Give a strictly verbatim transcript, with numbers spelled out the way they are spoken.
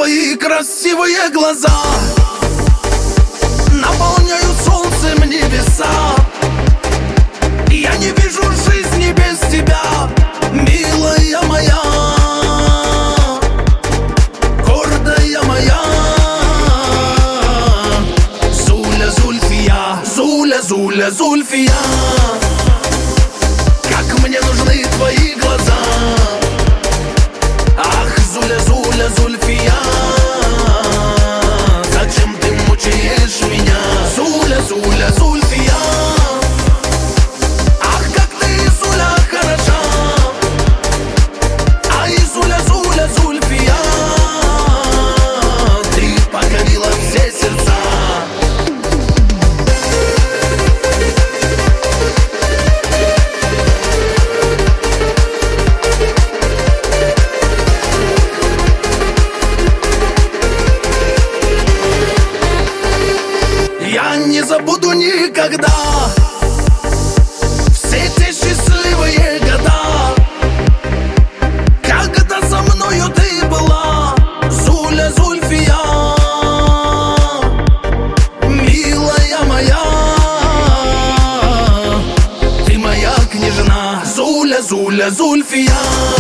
твои красивые глаза наполняют солнцем небеса. Я не вижу жизни без тебя, милая моя, гордая моя. Зуля, Зульфия, Зуля, Зуля, Зульфия, как мне нужны твои глаза. Ах, Зуля, Зуля, Зульфия, зачем ты мучаешь меня? Зуля, Зуля, Зульфия, ах, как ты, Зуля, хороша. Ай, Зуля, Зуля, Зульфия, ты покорила все сердца. Я не забуду никогда все те счастливые года, когда со мною ты была, Зуля, Зульфия, милая моя. Ты моя княжна, Зуля, Зуля, Зульфия.